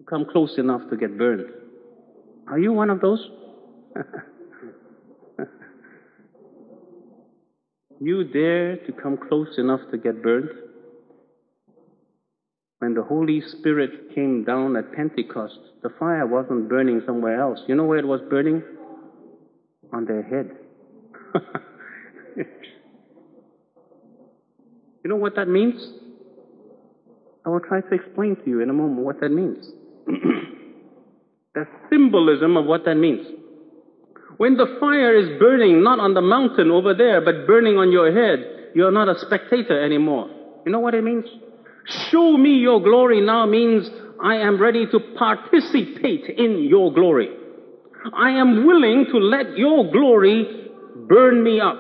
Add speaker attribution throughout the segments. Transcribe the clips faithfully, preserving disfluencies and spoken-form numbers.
Speaker 1: come close enough to get burned. Are you one of those? You dare to come close enough to get burned? When the Holy Spirit came down at Pentecost, the fire wasn't burning somewhere else. You know where it was burning? On their head. You know what that means? I will try to explain to you in a moment what that means. The symbolism of what that means. When the fire is burning, not on the mountain over there, but burning on your head, you're not a spectator anymore. You know what it means? Show me your glory now means I am ready to participate in your glory. I am willing to let your glory burn me up.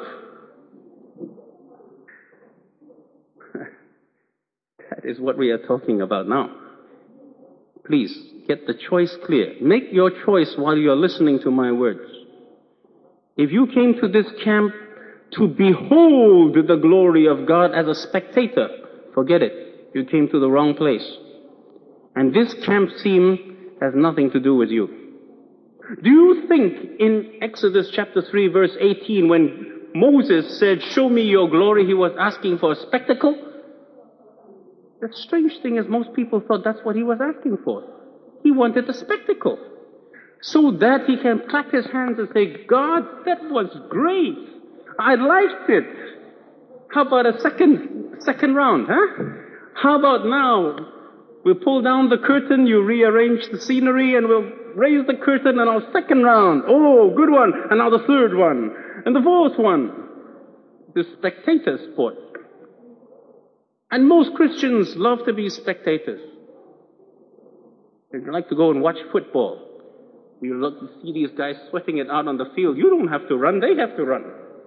Speaker 1: That is what we are talking about now. Please, get the choice clear. Make your choice while you are listening to my words. If you came to this camp to behold the glory of God as a spectator, forget it. You came to the wrong place. And this camp scene has nothing to do with you. Do you think in Exodus chapter three verse eighteen when Moses said, show me your glory, he was asking for a spectacle? The strange thing is most people thought that's what he was asking for. He wanted a spectacle. So that he can clap his hands and say, God, that was great. I liked it. How about a second, second round, huh? How about now? We'll pull down the curtain, you rearrange the scenery, and we'll raise the curtain, and our second round. Oh, good one. And now the third one. And the fourth one. The spectator sport. And most Christians love to be spectators. They like to go and watch football. You look to see these guys sweating it out on the field. You don't have to run, they have to run.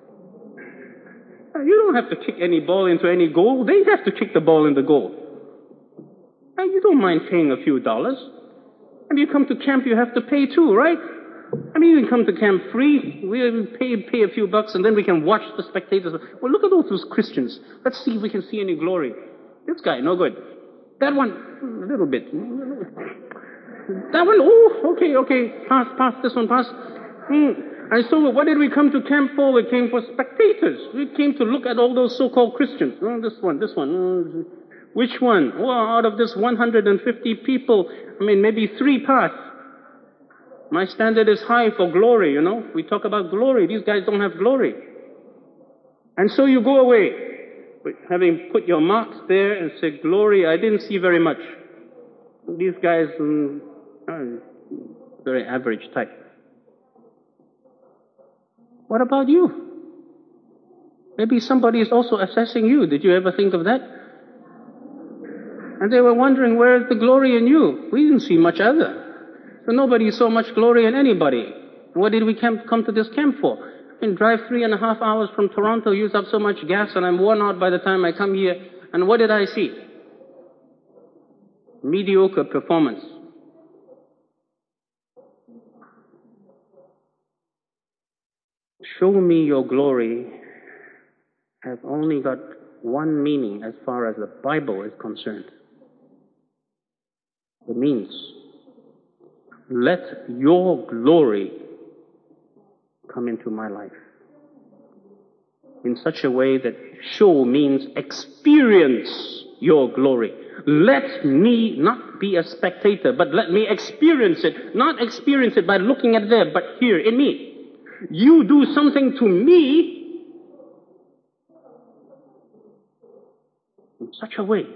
Speaker 1: You don't have to kick any ball into any goal. They have to kick the ball in the goal. Now, you don't mind paying a few dollars. And you come to camp, you have to pay too, right? I mean, you can come to camp free. We pay, pay a few bucks, and then we can watch the spectators. Well, look at all those Christians. Let's see if we can see any glory. This guy, no good. That one, a little bit. That one, oh, okay, okay. Pass, pass, this one, pass. Hmm. And so what did we come to camp for? We came for spectators. We came to look at all those so-called Christians. Oh, this one, this one. Oh, which one? Well, out of this one hundred fifty people, I mean, maybe three pass. My standard is high for glory, you know. We talk about glory. These guys don't have glory. And so you go away, having put your marks there and said, glory, I didn't see very much. These guys, um, are very average type. What about you? Maybe somebody is also assessing you. Did you ever think of that? And they were wondering, where is the glory in you? We didn't see much either. So nobody saw much glory in anybody. What did we camp, come to this camp for? I can drive three and a half hours from Toronto, use up so much gas, and I'm worn out by the time I come here. And what did I see? Mediocre performance. Show me your glory has only got one meaning as far as the Bible is concerned. It means, let your glory come into my life. In such a way that show means experience your glory. Let me not be a spectator, but let me experience it. Not experience it by looking at them, but here in me. You do something to me in such a way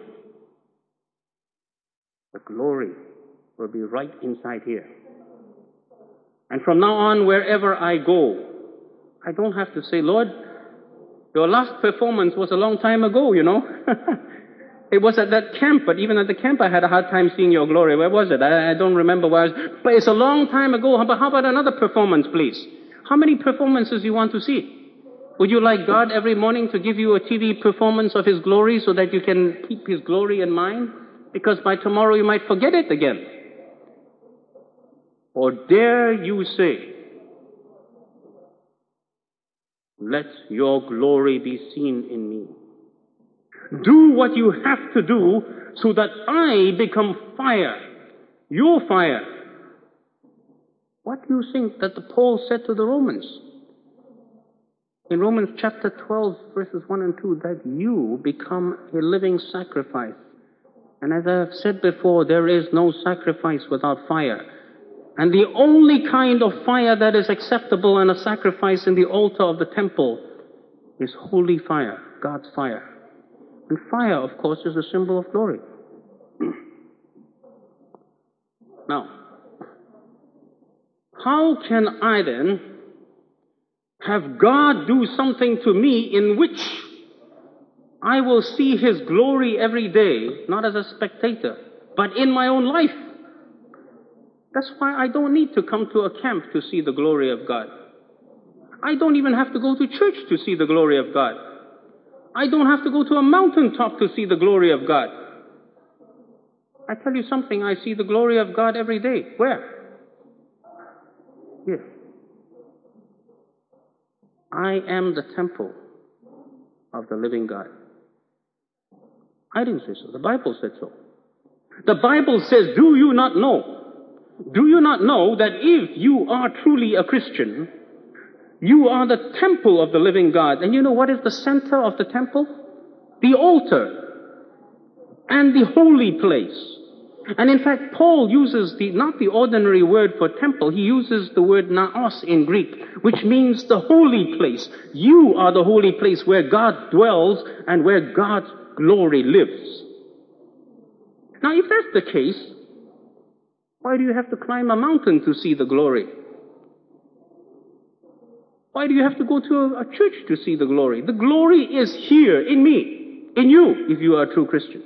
Speaker 1: the glory will be right inside here. And from now on, wherever I go, I don't have to say, Lord, your last performance was a long time ago, you know. It was at that camp, but even at the camp I had a hard time seeing your glory. Where was it? I, I don't remember where I was. But it's a long time ago. How about, how about another performance, please? How many performances you want to see? Would you like God every morning to give you a T V performance of His glory so that you can keep His glory in mind? Because by tomorrow you might forget it again. Or dare you say, let your glory be seen in me. Do what you have to do so that I become fire Your fire. What do you think that the Paul said to the Romans? In Romans chapter twelve, verses one and two, that you become a living sacrifice. And as I have said before, there is no sacrifice without fire. And the only kind of fire that is acceptable and a sacrifice in the altar of the temple is holy fire, God's fire. And fire, of course, is a symbol of glory. Now, how can I then have God do something to me in which I will see His glory every day, not as a spectator, but in my own life? That's why I don't need to come to a camp to see the glory of God. I don't even have to go to church to see the glory of God. I don't have to go to a mountaintop to see the glory of God. I tell you something, I see the glory of God every day. Where? Here. I am the temple of the living God. I didn't say so. The Bible said so. The Bible says, do you not know? Do you not know that if you are truly a Christian, you are the temple of the living God? And you know what is the center of the temple? The altar and the holy place. And in fact, Paul uses the, not the ordinary word for temple, he uses the word naos in Greek, which means the holy place. You are the holy place where God dwells and where God's glory lives. Now, if that's the case, why do you have to climb a mountain to see the glory? Why do you have to go to a, a church to see the glory? The glory is here in me, in you, if you are a true Christian.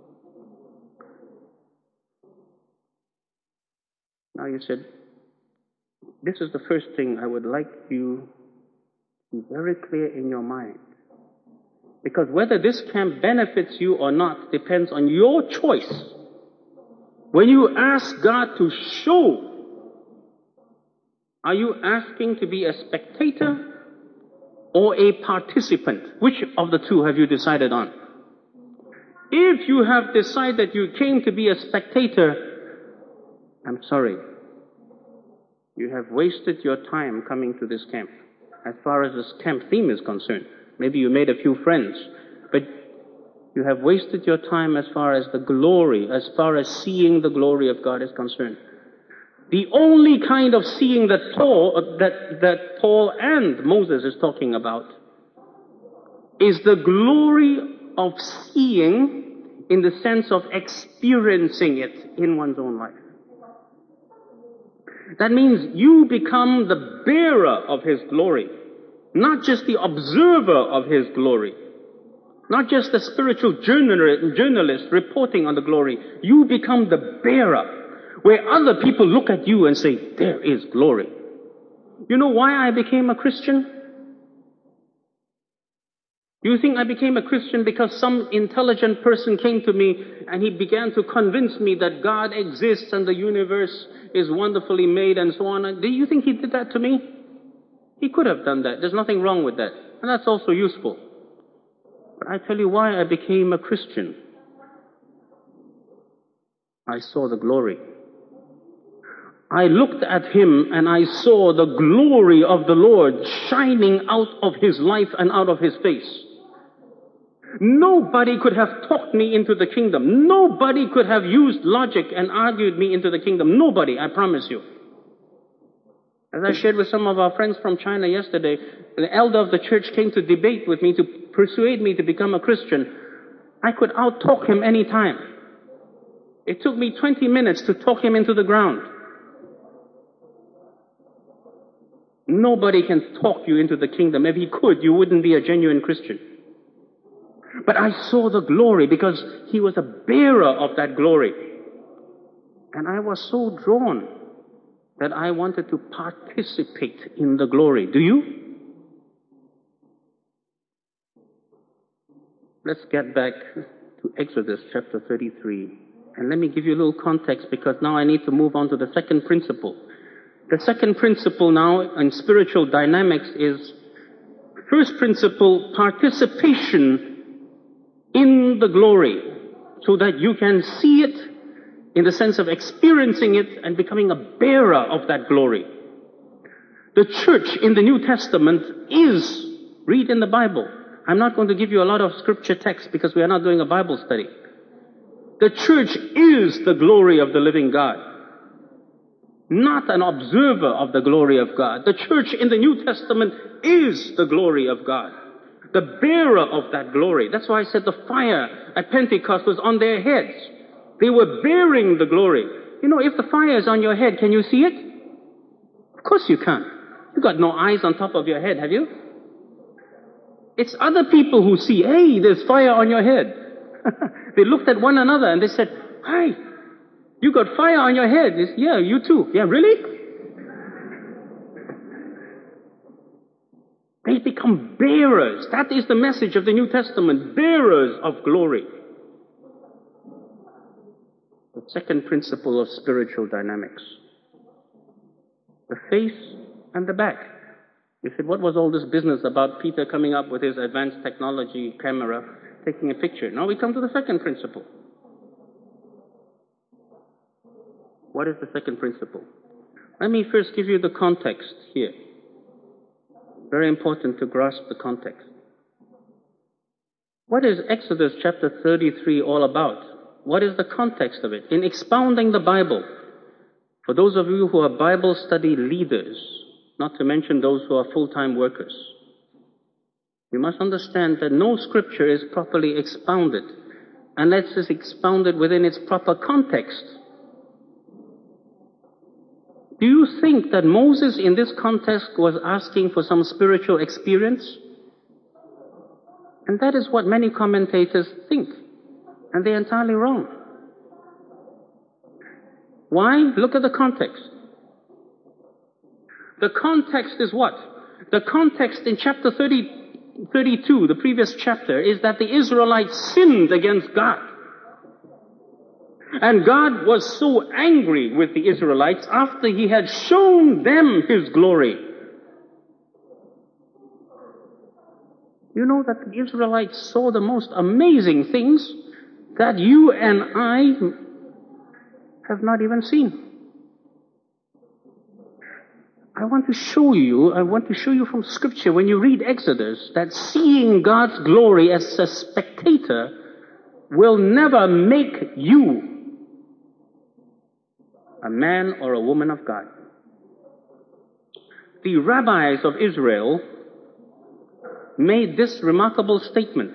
Speaker 1: Now you said, this is the first thing I would like you to be very clear in your mind. Because whether this camp benefits you or not depends on your choice. When you ask God to show, are you asking to be a spectator or a participant? Which of the two have you decided on? If you have decided you came to be a spectator, I'm sorry. You have wasted your time coming to this camp. As far as this camp theme is concerned, maybe you made a few friends, but you have wasted your time as far as the glory, as far as seeing the glory of God is concerned. The only kind of seeing that Paul, that, that Paul and Moses is talking about is the glory of seeing in the sense of experiencing it in one's own life. That means you become the bearer of His glory, not just the observer of His glory, not just the spiritual journalist reporting on the glory. You become the bearer, where other people look at you and say, there is glory. You know why I became a Christian? You think I became a Christian because some intelligent person came to me and he began to convince me that God exists and the universe is wonderfully made and so on? Do you think he did that to me? He could have done that. There's nothing wrong with that. And that's also useful. But I tell you why I became a Christian. I saw the glory. I looked at him and I saw the glory of the Lord shining out of his life and out of his face. Nobody could have talked me into the kingdom. Nobody could have used logic and argued me into the kingdom. Nobody, I promise you. As I shared with some of our friends from China yesterday, the elder of the church came to debate with me to persuade me to become a Christian. I could out-talk him any time. It took me twenty minutes to talk him into the ground. Nobody can talk you into the kingdom. If he could, you wouldn't be a genuine Christian. But I saw the glory because he was a bearer of that glory. And I was so drawn that I wanted to participate in the glory. Do you? Let's get back to Exodus chapter thirty-three. And let me give you a little context because now I need to move on to the second principle. The second principle now in spiritual dynamics is, first principle, participation in the glory, so that you can see it in the sense of experiencing it and becoming a bearer of that glory. The church in the New Testament is, read in the Bible. I'm not going to give you a lot of scripture text because we are not doing a Bible study. The church is the glory of the living God, not an observer of the glory of God. The church in the New Testament is the glory of God, the bearer of that glory. That's why I said the fire at Pentecost was on their heads. They were bearing the glory. You know, if the fire is on your head, can you see it? Of course you can't. You've got no eyes on top of your head, have you? It's other people who see, hey, there's fire on your head. They looked at one another and they said, hi, you got fire on your head. It's, yeah, you too. Yeah, really? They become bearers. That is the message of the New Testament. Bearers of glory. The second principle of spiritual dynamics. The face and the back. You said, what was all this business about Peter coming up with his advanced technology camera, taking a picture? Now we come to the second principle. What is the second principle? Let me first give you the context here. Very important to grasp the context. What is Exodus chapter thirty-three all about? What is the context of it? In expounding the Bible, for those of you who are Bible study leaders, not to mention those who are full-time workers, you must understand that no scripture is properly expounded unless it's expounded within its proper context. Do you think that Moses in this context was asking for some spiritual experience? And that is what many commentators think. And they're entirely wrong. Why? Look at the context. The context is what? The context in chapter thirty, thirty-two, the previous chapter, is that the Israelites sinned against God. And God was so angry with the Israelites after He had shown them His glory. You know that the Israelites saw the most amazing things that you and I have not even seen. I want to show you, I want to show you from Scripture, when you read Exodus, that seeing God's glory as a spectator will never make you a man or a woman of God. The rabbis of Israel made this remarkable statement,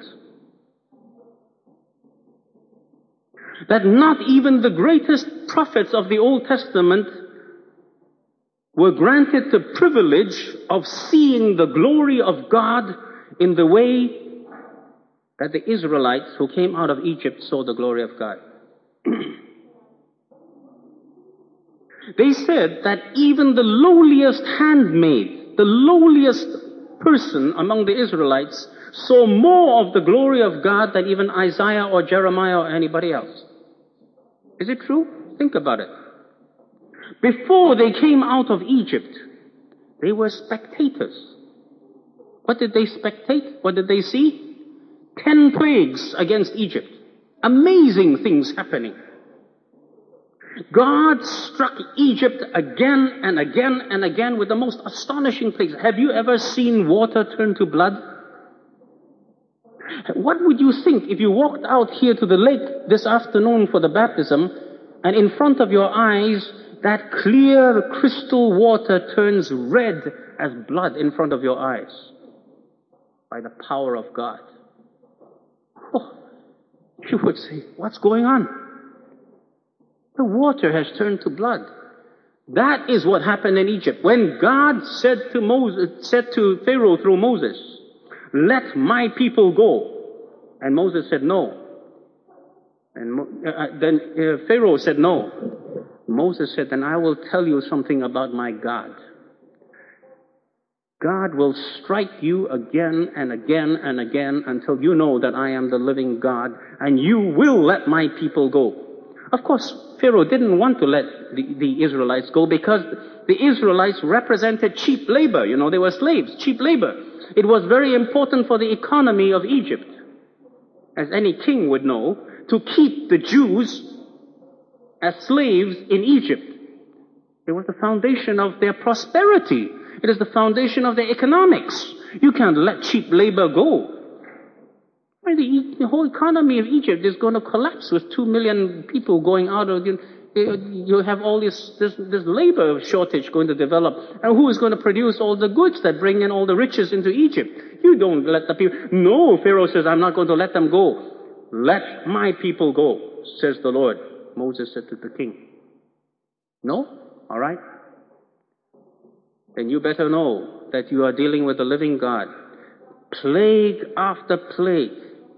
Speaker 1: that not even the greatest prophets of the Old Testament were granted the privilege of seeing the glory of God in the way that the Israelites who came out of Egypt saw the glory of God. They said that even the lowliest handmaid, the lowliest person among the Israelites, saw more of the glory of God than even Isaiah or Jeremiah or anybody else. Is it true? Think about it. Before they came out of Egypt, they were spectators. What did they spectate? What did they see? Ten plagues against Egypt. Amazing things happening. God struck Egypt again and again and again with the most astonishing plagues. Have you ever seen water turn to blood? What would you think if you walked out here to the lake this afternoon for the baptism, and in front of your eyes, that clear crystal water turns red as blood in front of your eyes by the power of God? Oh, you would say, what's going on? The water has turned to blood. That is what happened in Egypt. When God said to Moses, said to Pharaoh through Moses, let my people go. And Moses said no. And uh, then uh, Pharaoh said no. Moses said, then I will tell you something about my God. God will strike you again and again and again until you know that I am the living God, and you will let my people go. Of course, Pharaoh didn't want to let the, the Israelites go because the Israelites represented cheap labor. You know, they were slaves, cheap labor. It was very important for the economy of Egypt, as any king would know, to keep the Jews as slaves in Egypt. It was the foundation of their prosperity. It is the foundation of their economics. You can't let cheap labor go. The, the whole economy of Egypt is going to collapse with two million people going out of it. You have all this, this, this labor shortage going to develop. And who is going to produce all the goods that bring in all the riches into Egypt? You don't let the people... No, Pharaoh says, I'm not going to let them go. Let my people go, says the Lord. Moses said to the king. No? All right. Then you better know that you are dealing with the living God. Plague after plague.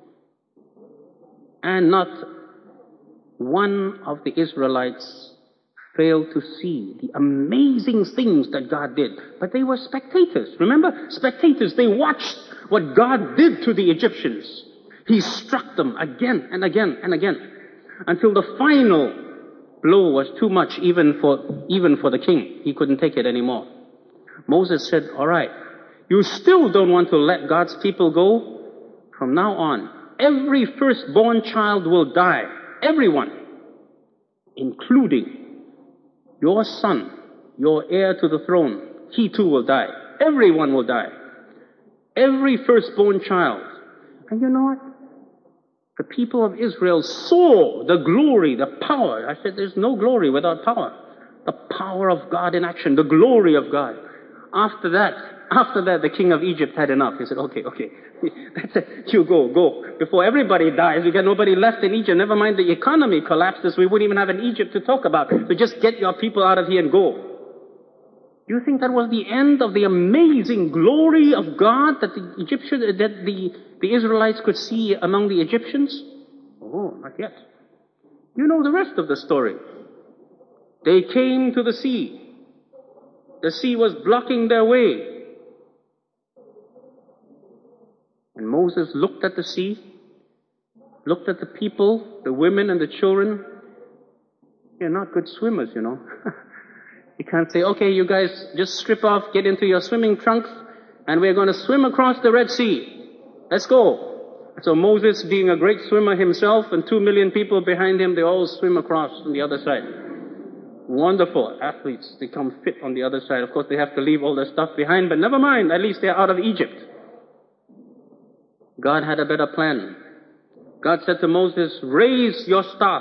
Speaker 1: And not one of the Israelites failed to see the amazing things that God did. But they were spectators. Remember? Spectators. They watched what God did to the Egyptians. He struck them again and again and again until the final blow was too much even for, even for the king. He couldn't take it anymore. Moses said, all right, you still don't want to let God's people go? From now on, every firstborn child will die. Everyone. Including your son, your heir to the throne. He too will die. Everyone will die. Every firstborn child. And you know what? The people of Israel saw the glory, the power. I said there's no glory without power. The power of God in action. The glory of God. After that, After that, the king of Egypt had enough. He said, okay, okay, that's it. You go, go. Before everybody dies, we got nobody left in Egypt. Never mind the economy collapses. We wouldn't even have an Egypt to talk about. So just get your people out of here and go. Do you think that was the end of the amazing glory of God that the Egyptians, that the, the Israelites could see among the Egyptians? Oh, not yet. You know the rest of the story. They came to the sea. The sea was blocking their way. And Moses looked at the sea, looked at the people, the women and the children. They're not good swimmers, you know. You can't say, okay, you guys just strip off, get into your swimming trunks, and we're going to swim across the Red Sea. Let's go. So Moses, being a great swimmer himself, and two million people behind him, they all swim across on the other side. Wonderful athletes. They come fit on the other side. Of course, they have to leave all their stuff behind, but never mind. At least they're out of Egypt. God had a better plan. God said to Moses, raise your staff.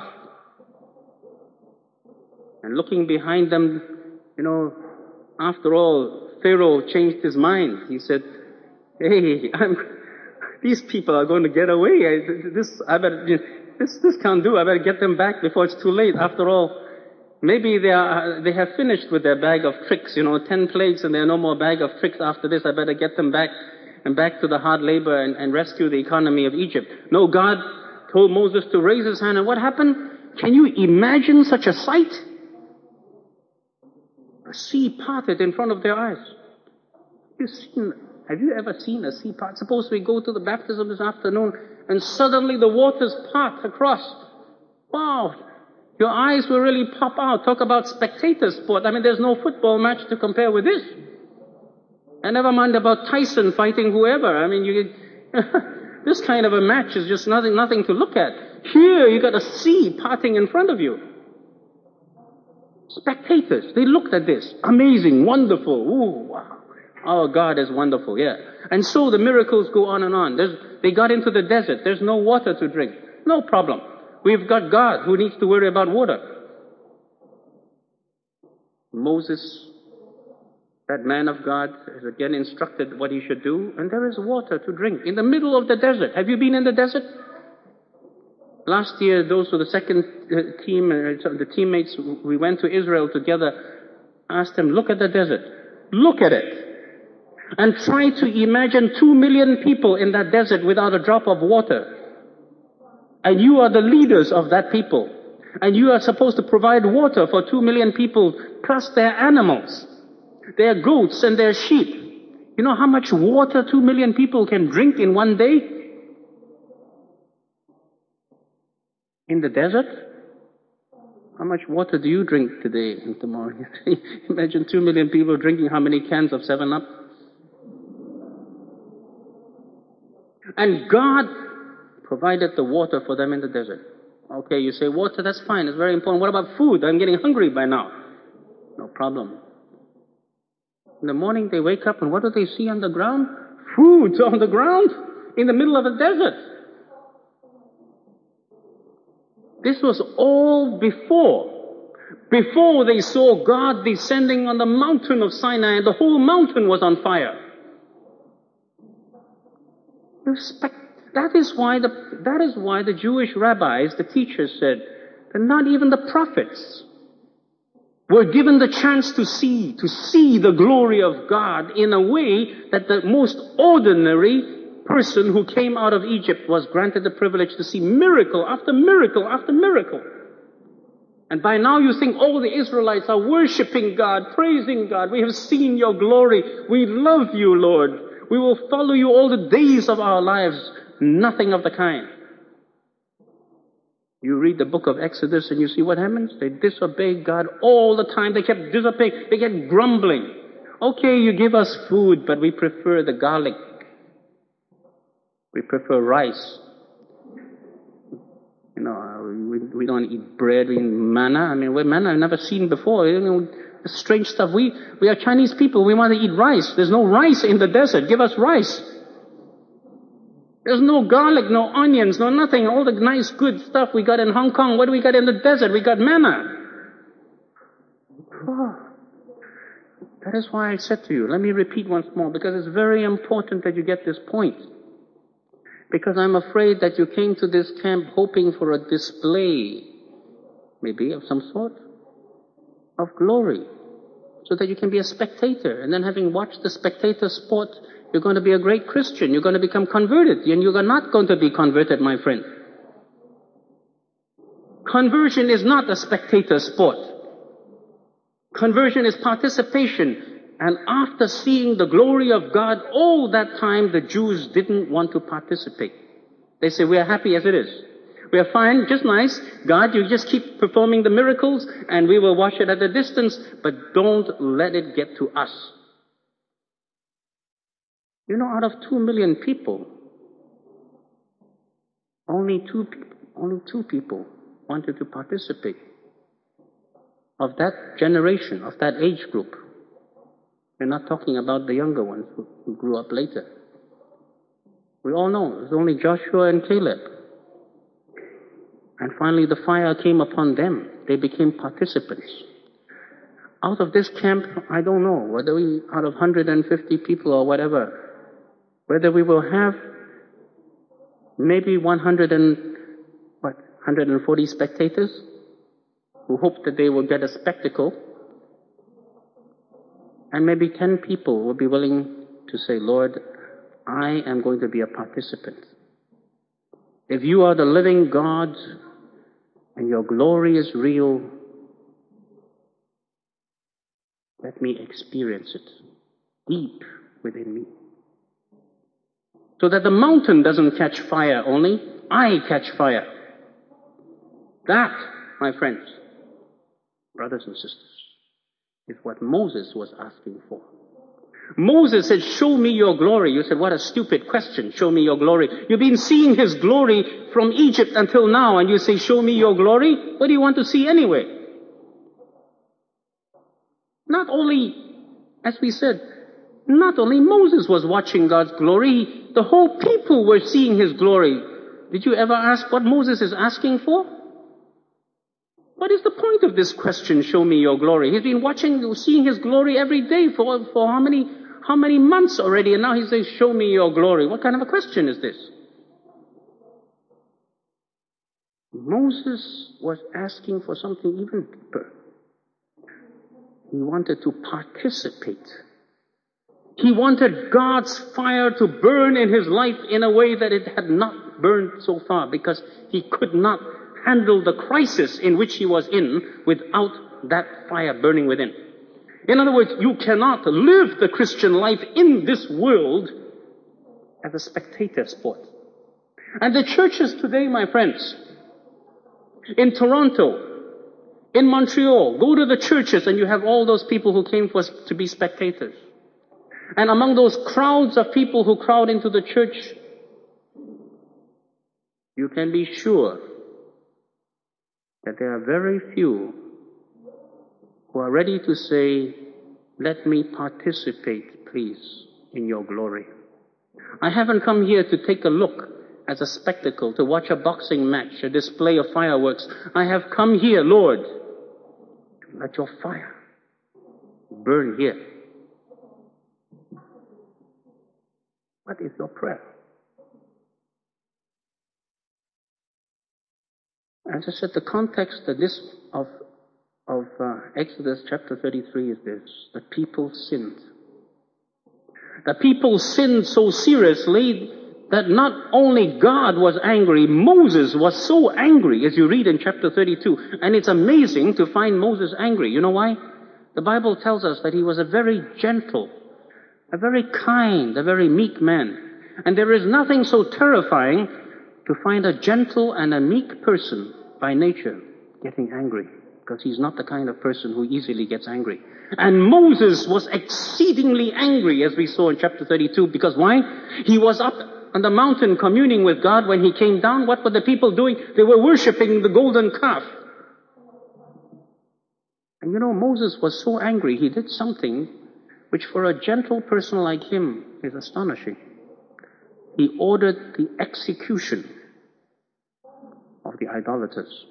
Speaker 1: And looking behind them, you know, after all, Pharaoh changed his mind. He said, hey, I'm, these people are going to get away. I, this, I better, this, this can't do. I better get them back before it's too late. After all, maybe they are, they have finished with their bag of tricks, you know, ten plagues and there are no more bag of tricks after this. I better get them back and back to the hard labor and, and rescue the economy of Egypt. No, God told Moses to raise his hand, and what happened? Can you imagine such a sight? A sea parted in front of their eyes. You've seen, have you ever seen a sea part? Suppose we go to the baptism this afternoon and suddenly the waters part across. Wow! Your eyes will really pop out. Talk about spectator sport. I mean, there's no football match to compare with this. And never mind about Tyson fighting whoever. I mean, you this kind of a match is just nothing, nothing to look at. Here, you got a sea parting in front of you. Spectators, they looked at this. Amazing, wonderful. Ooh, wow. Our God is wonderful, yeah. And so the miracles go on and on. There's, they got into the desert. There's no water to drink. No problem. We've got God who needs to worry about water. Moses, that man of God, is again instructed what he should do, and there is water to drink in the middle of the desert. Have you been in the desert? Last year, those were the second uh, team, uh, the teammates, we went to Israel together, asked them, look at the desert. Look at it. And try to imagine two million people in that desert without a drop of water. And you are the leaders of that people. And you are supposed to provide water for two million people, plus their animals, their goats and their sheep. You know how much water two million people can drink in one day? In the desert? How much water do you drink today and tomorrow? Imagine two million people drinking how many cans of seven up? And God provided the water for them in the desert. Okay, you say water, that's fine, it's very important. What about food? I'm getting hungry by now. No problem. In the morning they wake up and what do they see on the ground? Food on the ground in the middle of a desert. This was all before. Before they saw God descending on the mountain of Sinai and the whole mountain was on fire. Respect. That is why the, that is why the Jewish rabbis, the teachers said that not even the prophets were given the chance to see, to see the glory of God in a way that the most ordinary person who came out of Egypt was granted the privilege to see miracle after miracle after miracle. And by now you think all the Israelites are worshiping God, praising God. We have seen your glory. We love you, Lord. We will follow you all the days of our lives. Nothing of the kind. You read the book of Exodus and you see what happens. They disobey God all the time. They kept disobeying. They kept grumbling. Okay, you give us food, but we prefer the garlic. We prefer rice. You know, we, we don't eat bread, we eat manna. I mean, what manna I've never seen before. You know, strange stuff. We, we are Chinese people. We want to eat rice. There's no rice in the desert. Give us rice. There's no garlic, no onions, no nothing. All the nice, good stuff we got in Hong Kong. What do we got in the desert? We got manna. Oh. That is why I said to you, let me repeat once more, because it's very important that you get this point. Because I'm afraid that you came to this camp hoping for a display, maybe of some sort, of glory, so that you can be a spectator. And then having watched the spectator sport, you're going to be a great Christian. You're going to become converted. And you're not going to be converted, my friend. Conversion is not a spectator sport. Conversion is participation. And after seeing the glory of God, all that time the Jews didn't want to participate. They say, we are happy as it is. We are fine, just nice. God, you just keep performing the miracles and we will watch it at a distance, but don't let it get to us. You know, out of two million people, only two people, only two people wanted to participate of that generation, of that age group. We're not talking about the younger ones who, who grew up later. We all know it was only Joshua and Caleb. And finally the fire came upon them. They became participants. Out of this camp, I don't know, whether we, out of one hundred fifty people or whatever, whether we will have maybe one hundred and, what, one hundred forty spectators who hope that they will get a spectacle. And maybe ten people will be willing to say, Lord, I am going to be a participant. If you are the living God and your glory is real, let me experience it deep within me. So that the mountain doesn't catch fire only, I catch fire. That, my friends, brothers and sisters, is what Moses was asking for. Moses said, show me your glory. You said, what a stupid question, show me your glory. You've been seeing his glory from Egypt until now, and you say, show me your glory? What do you want to see anyway? Not only, as we said, not only Moses was watching God's glory, the whole people were seeing his glory. Did you ever ask what Moses is asking for? What is the point of this question, show me your glory? He's been watching, seeing his glory every day for, for how many, how many months already, and now he says, show me your glory. What kind of a question is this? Moses was asking for something even deeper. He wanted to participate. He wanted God's fire to burn in his life in a way that it had not burned so far, because he could not handle the crisis in which he was in without that fire burning within. In other words, you cannot live the Christian life in this world as a spectator sport. And the churches today, my friends, in Toronto, in Montreal, go to the churches and you have all those people who came for to be spectators. And among those crowds of people who crowd into the church, you can be sure that there are very few who are ready to say, let me participate, please, in your glory. I haven't come here to take a look as a spectacle, to watch a boxing match, a display of fireworks. I have come here, Lord, to let your fire burn here. What is your prayer? As I said, the context of this of of uh, Exodus chapter thirty-three is this: the people sinned. The people sinned so seriously that not only God was angry, Moses was so angry, as you read in chapter thirty-two. And it's amazing to find Moses angry. You know why? The Bible tells us that he was a very gentle, a very kind, a very meek man. And there is nothing so terrifying to find a gentle and a meek person by nature getting angry, because he's not the kind of person who easily gets angry. And Moses was exceedingly angry, as we saw in chapter thirty-two, because why? He was up on the mountain communing with God. When he came down, what were the people doing? They were worshipping the golden calf. And you know, Moses was so angry, he did something which for a gentle person like him is astonishing. He ordered the execution of the idolaters.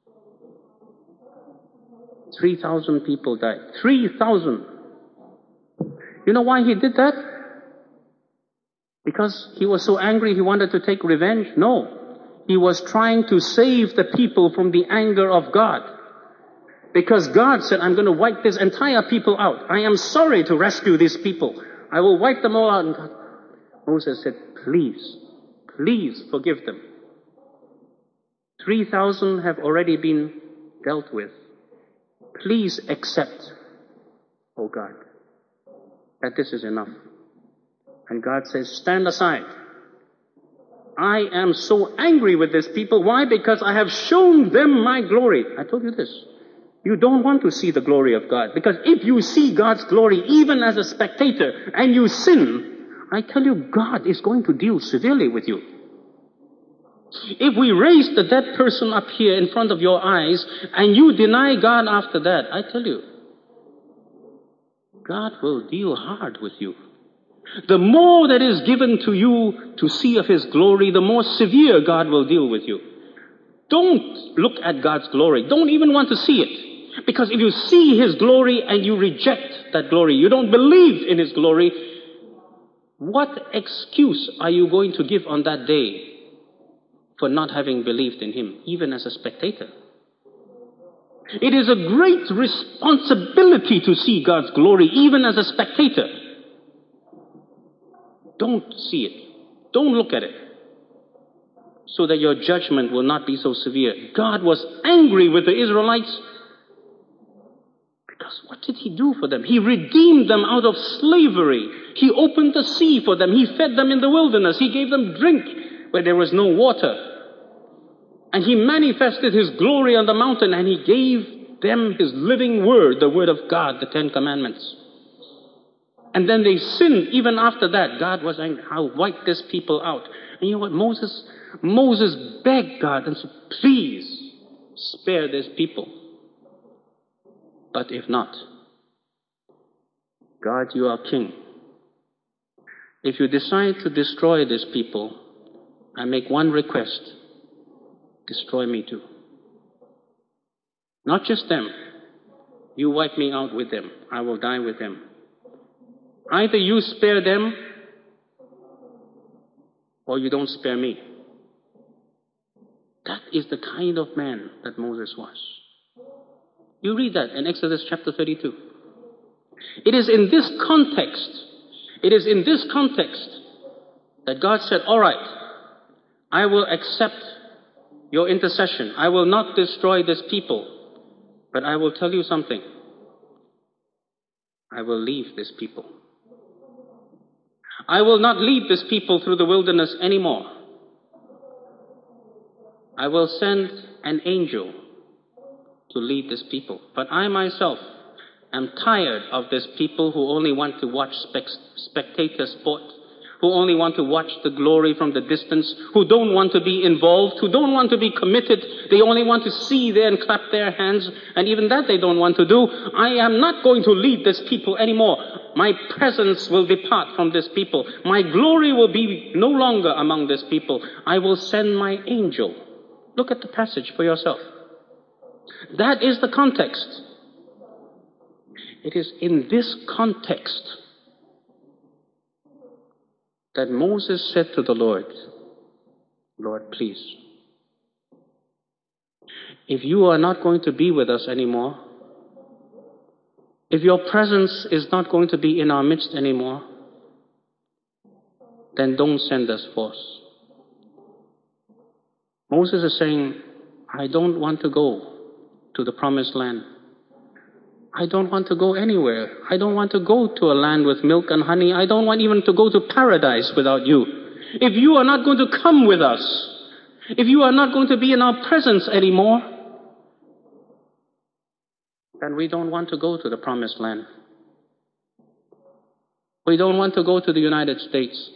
Speaker 1: Three thousand people died. Three thousand. You know why he did that? Because he was so angry he wanted to take revenge? No. He was trying to save the people from the anger of God. Because God said, I'm going to wipe this entire people out. I am sorry to rescue these people. I will wipe them all out. And God, Moses said, please, please forgive them. Three thousand have already been dealt with. Please accept, oh God, that this is enough. And God says, stand aside. I am so angry with these people. Why? Because I have shown them my glory. I told you this. You don't want to see the glory of God. Because if you see God's glory even as a spectator and you sin, I tell you, God is going to deal severely with you. If we raise the dead person up here in front of your eyes and you deny God after that, I tell you, God will deal hard with you. The more that is given to you to see of His glory, the more severe God will deal with you. Don't look at God's glory. Don't even want to see it. Because if you see His glory and you reject that glory, you don't believe in His glory, what excuse are you going to give on that day for not having believed in Him, even as a spectator? It is a great responsibility to see God's glory, even as a spectator. Don't see it. Don't look at it, so that your judgment will not be so severe. God was angry with the Israelites because what did He do for them? He redeemed them out of slavery. He opened the sea for them. He fed them in the wilderness. He gave them drink where there was no water. And He manifested His glory on the mountain, and He gave them His living word, the word of God, the Ten Commandments. And then they sinned. Even after that, God was angry. I'll wipe this people out. And you know what? Moses, Moses begged God and said, please spare this people. But if not, God, you are king. If you decide to destroy these people, I make one request. Destroy me too. Not just them. You wipe me out with them. I will die with them. Either you spare them, or you don't spare me. That is the kind of man that Moses was. You read that in Exodus chapter thirty-two. It is in this context, it is in this context that God said, all right, I will accept your intercession. I will not destroy this people, but I will tell you something. I will leave this people. I will not lead this people through the wilderness anymore. I will send an angel to lead this people. But I myself am tired of this people who only want to watch spec- spectator sport. who only want to watch the glory from the distance, who don't want to be involved, who don't want to be committed. They only want to see there and clap their hands, and even that they don't want to do. I am not going to lead this people anymore. My presence will depart from this people. My glory will be no longer among this people. I will send my angel. Look at the passage for yourself. That is the context. It is in this context that Moses said to the Lord, Lord, please, if you are not going to be with us anymore, if your presence is not going to be in our midst anymore, then don't send us forth. Moses is saying, I don't want to go to the promised land. I don't want to go anywhere. I don't want to go to a land with milk and honey. I don't want even to go to paradise without you. If you are not going to come with us, if you are not going to be in our presence anymore, then we don't want to go to the promised land. We don't want to go to the United States.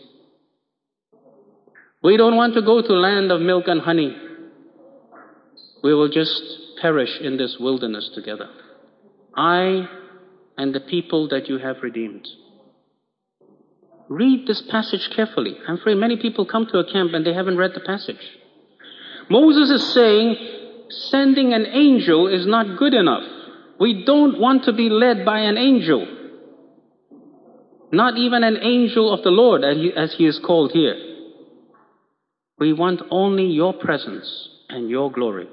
Speaker 1: We don't want to go to land of milk and honey. We will just perish in this wilderness together. I and the people that you have redeemed. Read this passage carefully. I'm afraid many people come to a camp and they haven't read the passage. Moses is saying, sending an angel is not good enough. We don't want to be led by an angel. Not even an angel of the Lord, as he, as he is called here. We want only your presence and your glory.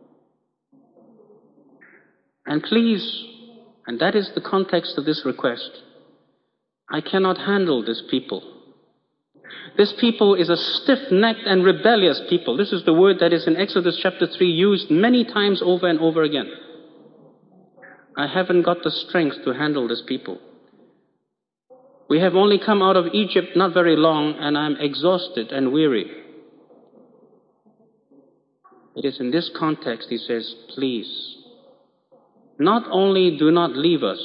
Speaker 1: And please, and that is the context of this request, I cannot handle this people. This people is a stiff-necked and rebellious people. This is the word that is in Exodus chapter three used many times over and over again. I haven't got the strength to handle this people. We have only come out of Egypt not very long, and I'm exhausted and weary. It is in this context he says, please, not only do not leave us,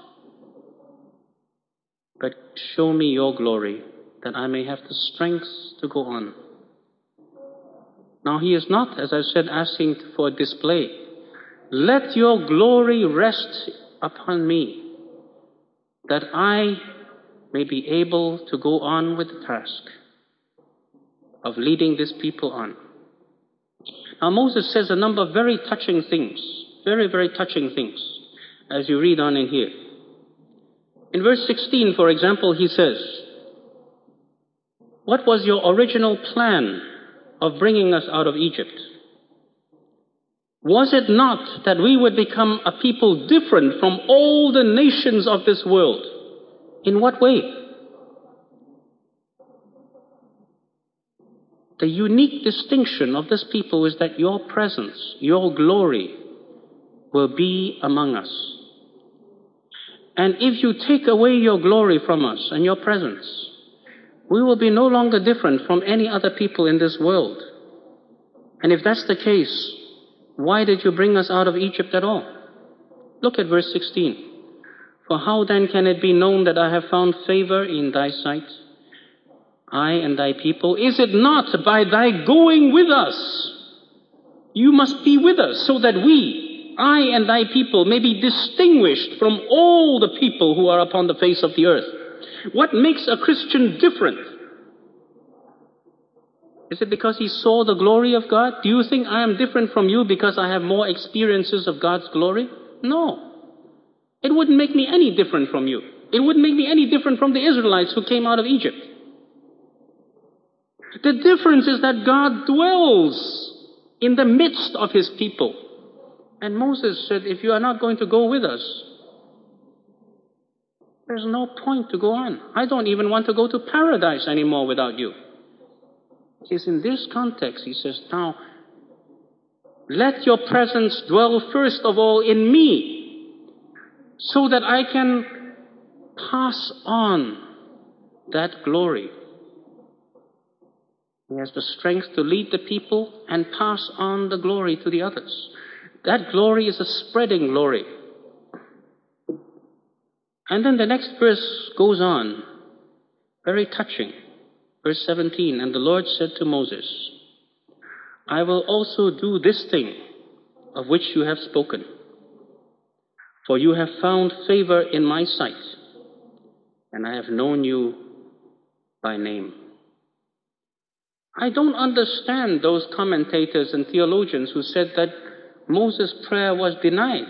Speaker 1: but show me your glory, that I may have the strength to go on. Now he is not, as I said, asking for a display. Let your glory rest upon me, that I may be able to go on with the task of leading this people on. Now Moses says a number of very touching things, very, very touching things, as you read on in here. In verse sixteen, for example, he says, what was your original plan of bringing us out of Egypt? Was it not that we would become a people different from all the nations of this world? In what way? The unique distinction of this people is that your presence, your glory, will be among us. And if you take away your glory from us and your presence, we will be no longer different from any other people in this world. And if that's the case, why did you bring us out of Egypt at all? Look at verse sixteen. For how then can it be known that I have found favor in thy sight, I and thy people? Is it not by thy going with us? You must be with us so that we, I and thy people, may be distinguished from all the people who are upon the face of the earth. What makes a Christian different? Is it because he saw the glory of God? Do you think I am different from you because I have more experiences of God's glory? No. It wouldn't make me any different from you. It wouldn't make me any different from the Israelites who came out of Egypt. The difference is that God dwells in the midst of his people. And Moses said, if you are not going to go with us, there's no point to go on. I don't even want to go to paradise anymore without you. It is in this context, he says, now, let your presence dwell first of all in me, so that I can pass on that glory. He has the strength to lead the people and pass on the glory to the others. That glory is a spreading glory. And then the next verse goes on, very touching. Verse seventeen, and the Lord said to Moses, I will also do this thing of which you have spoken, for you have found favor in my sight, and I have known you by name. I don't understand those commentators and theologians who said that Moses' prayer was denied.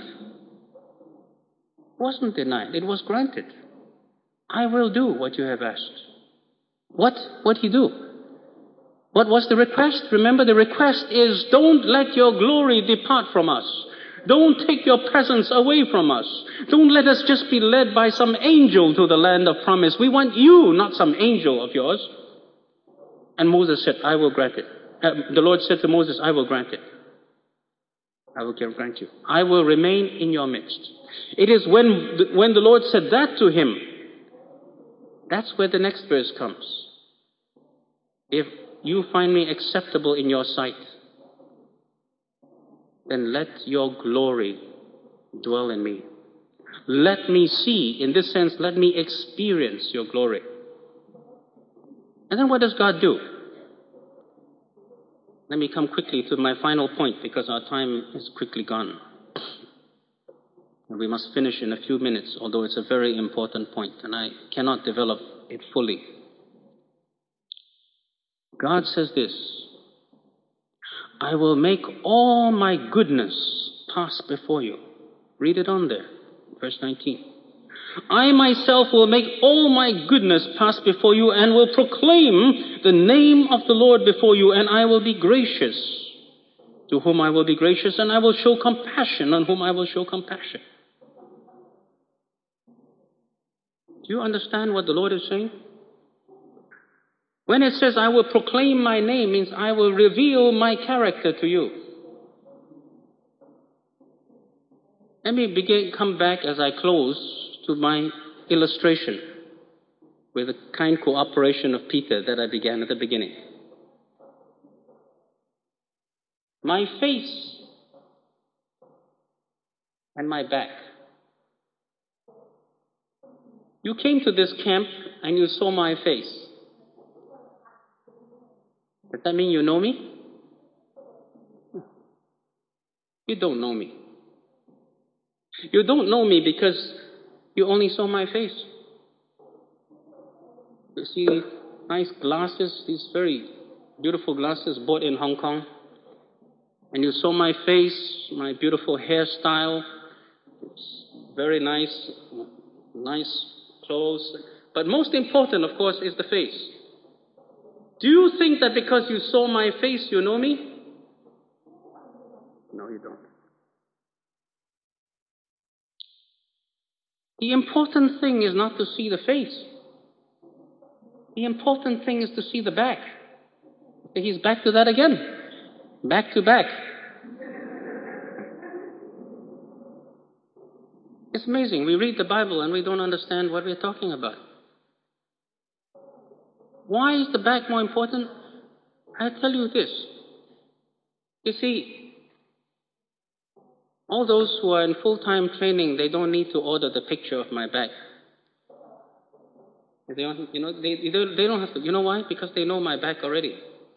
Speaker 1: It wasn't denied, it was granted. I will do what you have asked. What would he do? What was the request? Remember, the request is, don't let your glory depart from us. Don't take your presence away from us. Don't let us just be led by some angel to the land of promise. We want you, not some angel of yours. And Moses said, I will grant it. Uh, the Lord said to Moses, I will grant it. I will grant you. I will remain in your midst. It is when, when the Lord said that to him, that's where the next verse comes. If you find me acceptable in your sight, then let your glory dwell in me. Let me see, in this sense, let me experience your glory. And then what does God do? Let me come quickly to my final point because our time is quickly gone. And we must finish in a few minutes, although it's a very important point and I cannot develop it fully. God says this, I will make all my goodness pass before you. Read it on there, verse nineteen. I myself will make all my goodness pass before you and will proclaim the name of the Lord before you, and I will be gracious to whom I will be gracious, and I will show compassion on whom I will show compassion. Do you understand what the Lord is saying? When it says, I will proclaim my name, means I will reveal my character to you. Let me begin, come back as I close to my illustration with the kind cooperation of Peter that I began at the beginning. My face and my back. You came to this camp and you saw my face. Does that mean you know me? You don't know me. You don't know me because you only saw my face. You see nice glasses, these very beautiful glasses bought in Hong Kong. And you saw my face, my beautiful hairstyle. It's very nice, nice clothes. But most important, of course, is the face. Do you think that because you saw my face, you know me? No, you don't. The important thing is not to see the face. The important thing is to see the back. He's back to that again. Back to back. It's amazing. We read the Bible and we don't understand what we're talking about. Why is the back more important? I tell you this. You see, all those who are in full-time training, they don't need to order the picture of my back. They don't, you know, they, they don't have to. You know why? Because they know my back already.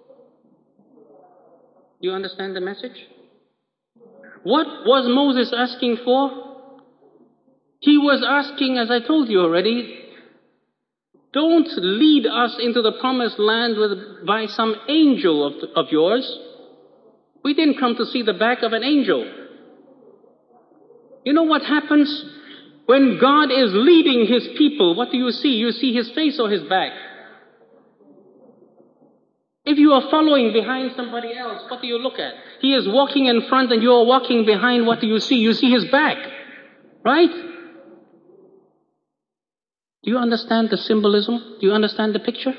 Speaker 1: Do you understand the message? What was Moses asking for? He was asking, as I told you already, don't lead us into the promised land with, by some angel of, of yours. We didn't come to see the back of an angel. You know what happens? When God is leading His people, what do you see? You see His face or His back? If you are following behind somebody else, what do you look at? He is walking in front and you are walking behind, what do you see? You see His back. Right? Do you understand the symbolism? Do you understand the picture?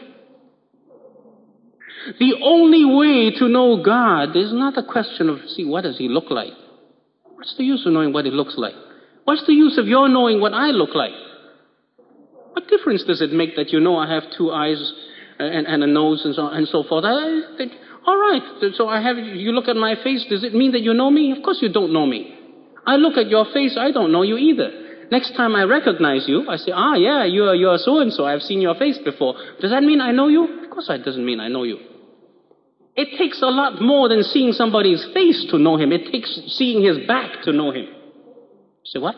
Speaker 1: The only way to know God is not a question of, see, what does He look like? What's the use of knowing what He looks like? What's the use of your knowing what I look like? What difference does it make that you know I have two eyes and, and a nose and so, and so forth? I think, all right, so I have, you look at my face, does it mean that you know me? Of course you don't know me. I look at your face, I don't know you either. Next time I recognize you, I say, ah, yeah, you are, you are so-and-so. I've seen your face before. Does that mean I know you? course it doesn't mean I know you. It takes a lot more than seeing somebody's face to know him. It takes seeing his back to know him. Say what?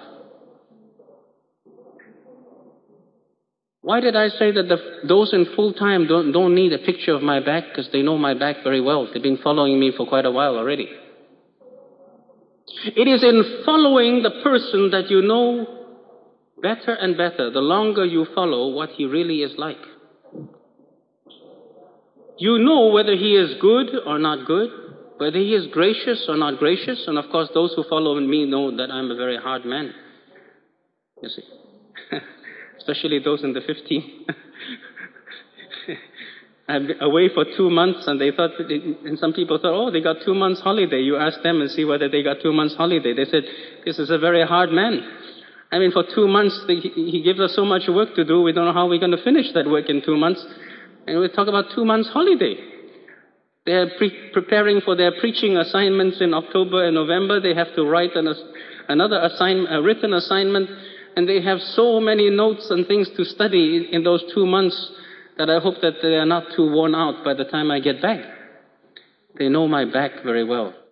Speaker 1: Why did I say that the, those in full time don't, don't need a picture of my back? Because they know my back very well. They've been following me for quite a while already. It is in following the person that you know better and better, the longer you follow what he really is like. You know whether he is good or not good, whether he is gracious or not gracious, and of course those who follow me know that I'm a very hard man. You see. Especially those in the fifteen. I'm away for two months and they thought, and some people thought, oh, they got two months holiday. You ask them and see whether they got two months holiday. They said, this is a very hard man. I mean, for two months, they, he gives us so much work to do, we don't know how we're going to finish that work in two months. And we talk about two months holiday. They're pre- preparing for their preaching assignments in October and November. They have to write an, another assign, a written assignment. And they have so many notes and things to study in those two months that I hope that they are not too worn out by the time I get back. They know my back very well.